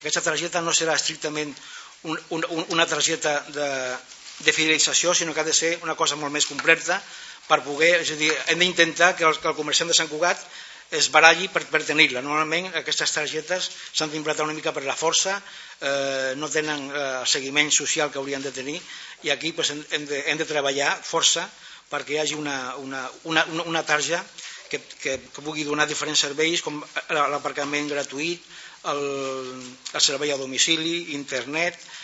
Aquesta targeta no serà estrictament una targeta de fidelització, sinó que ha de ser una cosa molt més completa per poder, és a dir, hem d'intentar que el comerciant de Sant Cugat es baralli per tenir-la. Normalment aquestes targetes s'han d'implantar una mica per la força, no tenen el seguiment social que haurien de tenir, i aquí hem de treballar força perquè hi hagi una tarja que pugui donar diferents serveis com l'aparcament gratuït, el servei a domicili, internet,